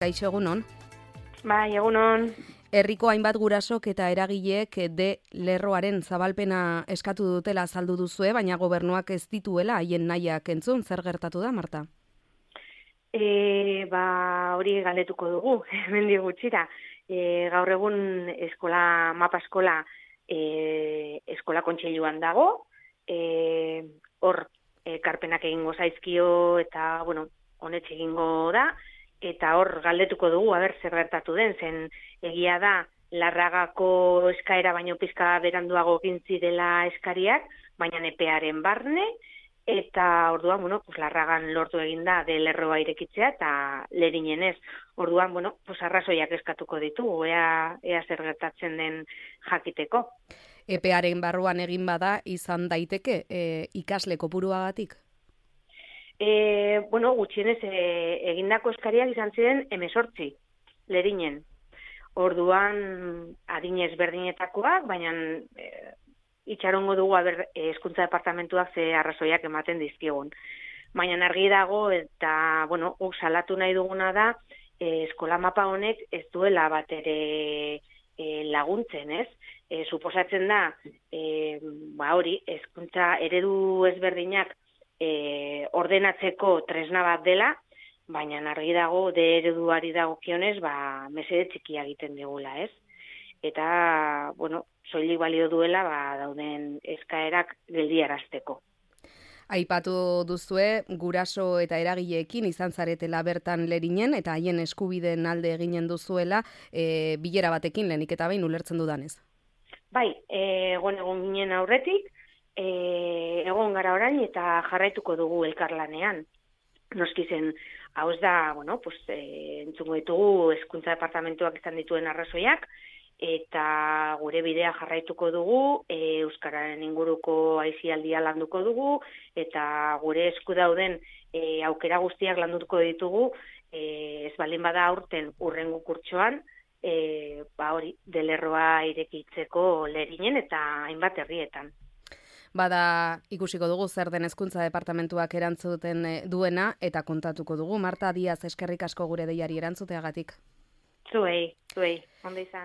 Kaixo egunon. Bai, egunon. Herriko hainbat gurasok eta eragileek lerroaren zabalpena eskatu dutela azaldu duzue, baina gobernuak ez dituela haien nahiak entzun. Zer gertatu da, Marta? Hori galdetuko dugu, hemendik gutxira. Gaur egun mapa eskola eskola kontseiluan dago, hor ekarpenak egingo zaizkio eta, honetxe egingo da, eta hor galdetuko dugu, zer gertatu den, zen egia da, Larragako eskaera baino pizka beranduago egin zirela eskariak, baina epearen barne, eta orduan, Larragan lortu egin da lerroa irekitzea, eta Lerinen ez. Orduan, arrazoiak eskatuko ditugu, ea zer gertatzen den jakiteko. Epearen barruan egin bada, izan daiteke ikasle kopuruagatik? Gutxienez egindako eskariak izan ziren 18 Lerinen. Orduan adinez berdinetakoak, baina itxarongo dugu hezkuntza departamentuak ze arrazoiak ematen dizkigun. Baina argi dago eta guk salatu nahi duguna da eskola mapa honek ez duela bat ere laguntzen, ez? Suposatzen da hezkuntza eredu ezberdinak ordenatzeko tresna bat dela, baina argi dago ereduari dagokionez mesede txikia egiten digula, ez? Eta, soilik balio duela dauden eskaerak geldiarazteko. Aipatu duzue, guraso eta eragileekin izan zaretela bertan Lerinen, eta haien eskubideen alde eginen duzuela, bilera batekin lehenik eta behin ulertzen dudanez. Bai, egon ginen aurretik, egon gara orain eta jarraituko dugu elkarlanean. Noski zen, hau ez da, entzungo ditugu hezkuntza departamentuak izan dituen arrazoiak, eta gure bidea jarraituko dugu, euskararen inguruko aisialdia landuko dugu, eta gure esku dauden aukera guztiak landuko ditugu, ez baldin bada aurten hurrengo kurtsoan, lerroa irekitzeko Lerinen eta hainbat herrietan. Bada ikusiko dugu zer den hezkuntza departamentuak erantzuten duena eta kontatuko dugu. Marta Diaz, eskerrik asko gure deiari erantzuteagatik. Zuei, ondo izan.